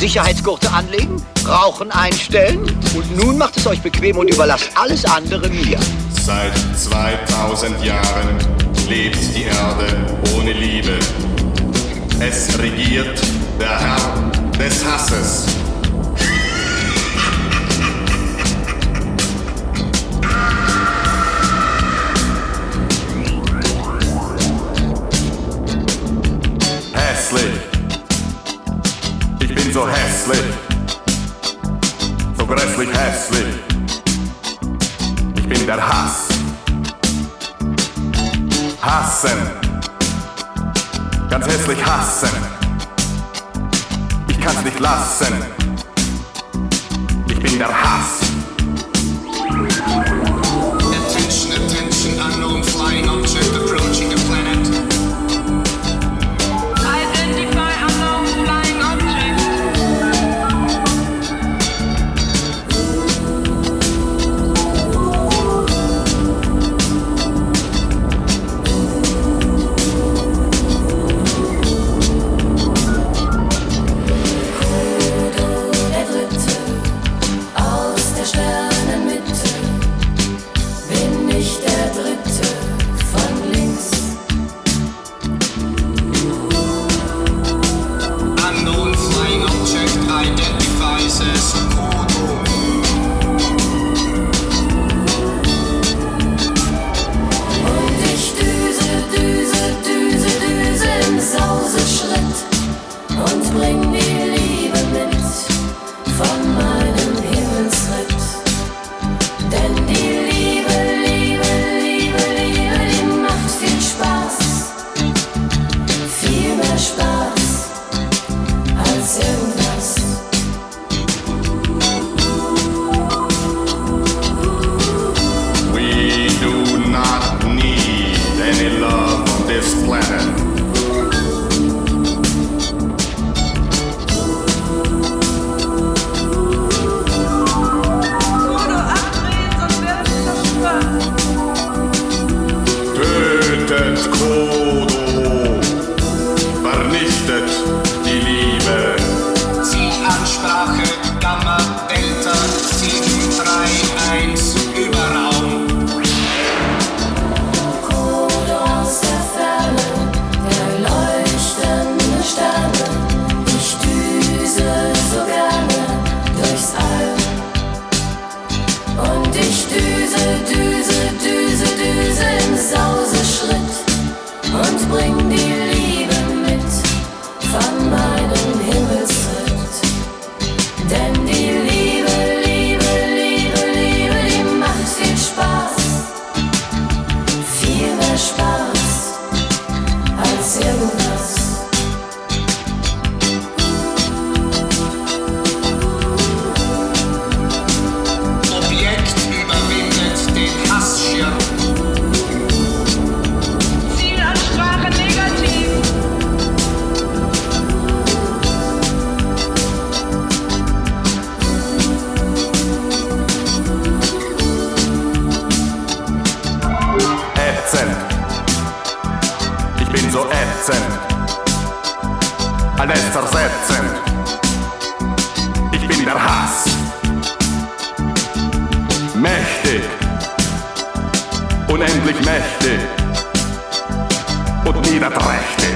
Sicherheitsgurte anlegen, Rauchen einstellen und nun macht es euch bequem und überlasst alles andere mir. Seit 2000 Jahren lebt die Erde ohne Liebe. Es regiert der Herr des Hasses. Hässlich. Ich bin so hässlich. So grässlich hässlich. Ich bin der Hass. Hassen. Ganz hässlich hassen. Ich kann's nicht lassen. Ich bin der Hass. Attention, attention, unknown flying object approaching the planet. Identify unknown flying object. Der Dritte aus der Sternenmitte, bin ich der Dritte von links. Unknown flying object identifies as Kodo. Und ich düse im Sauseschritt und bring die Liebe mit von meinem Himmelsritt. Denn die Liebe, die macht viel Spaß, viel mehr Spaß als irgendwas. We do not need any love on this planet. Kodo abdrehen, sonst werdet ihr zerstört. Tötet Kodo. Vernichtet die Liebe. Zielansprache Gamma Delta 731 Überraum. Kodo aus der Ferne, der leuchtende Sterne. Ich düse so gerne durchs All. Und ich düse im Sauseschritt und bring die Liebe mit von meinem Himmelsritt. Denn die Liebe, die macht viel Spaß, viel mehr Spaß als irgendwas. Objekt überwindet den Hassschirm. Zielansprache negativ. Ätzend. Ich bin so ätzend. Alles zersetzend. Ich bin der Hass. Mächtig. Unendlich mächtig. Und niederträchtig.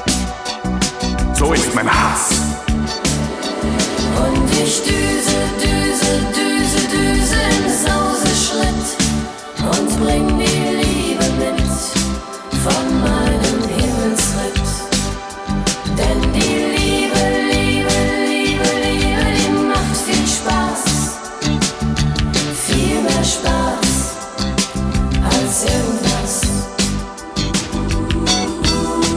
So ist mein Hass. Und ich düse im Sauseschritt und bring die Liebe mit von meinem Himmelsritt. Denn die Liebe, die macht viel Spaß, viel mehr Spaß als irgendwas.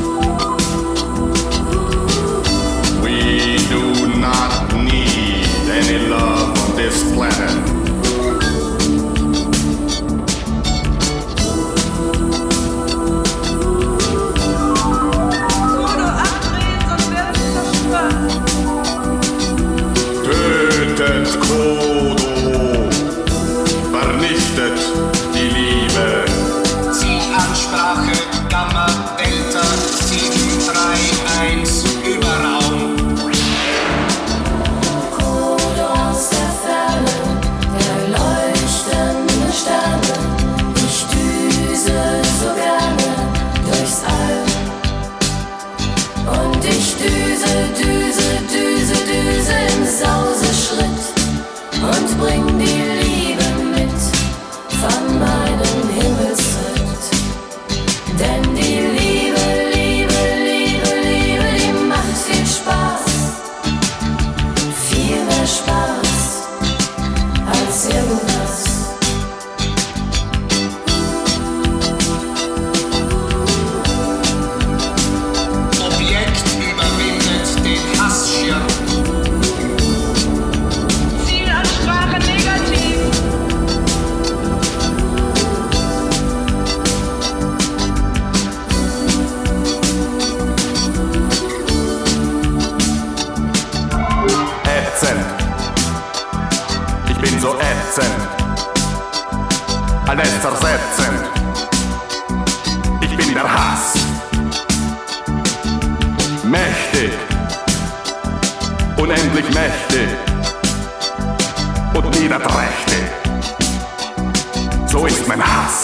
zersetzend. Ich bin der Hass. Mächtig, unendlich mächtig und niederträchtig. So ist mein Hass.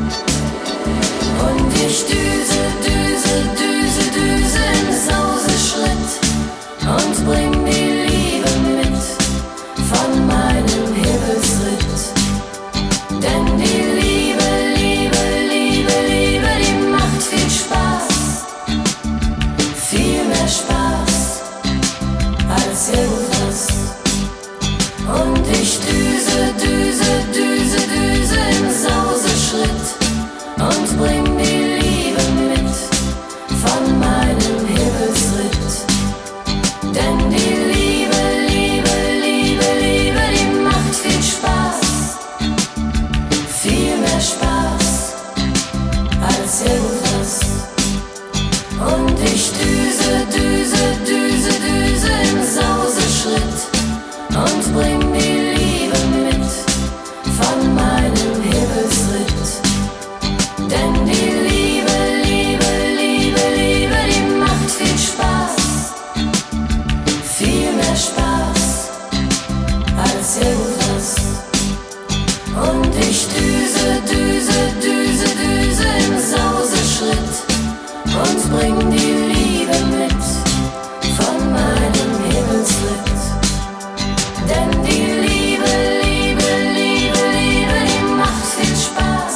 Und ich düse, düse, düse, düse im Sauseschritt und bring die Liebe mit von meinem Himmelsritt. Denn die Liebe, Liebe, Liebe, Liebe, die macht viel Spaß, viel mehr Spaß als irgendwas. Und ich düse, düse, düse, düse im Sauseschritt und bring die Liebe mit von meinem Himmelsritt. Denn die Liebe, Liebe, Liebe, Liebe, die macht viel Spaß, viel mehr Spaß als irgendwas. Und ich düse, düse, düse, düse im Sauseschritt und bring die Liebe mit von meinem Himmelsritt. Denn die Liebe, Liebe, Liebe, Liebe, die macht viel Spaß, viel mehr Spaß als irgendwas. Und ich düse, düse, düse, düse im Sauseschritt und bring die Liebe mit von meinem Himmelsritt. Denn die Liebe, Liebe, Liebe, Liebe, die macht viel Spaß,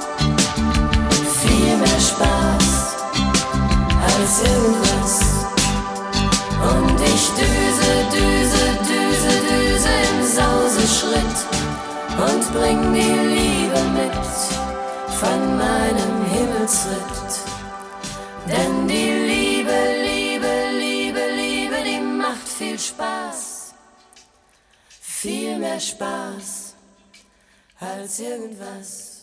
viel mehr Spaß als irgendwas. Und ich düse, düse, düse, düse im Sauseschritt und bring die Liebe mit von meinem Himmelsritt. Denn die Liebe, Liebe, Liebe, Liebe, die macht viel Spaß, viel mehr Spaß als irgendwas.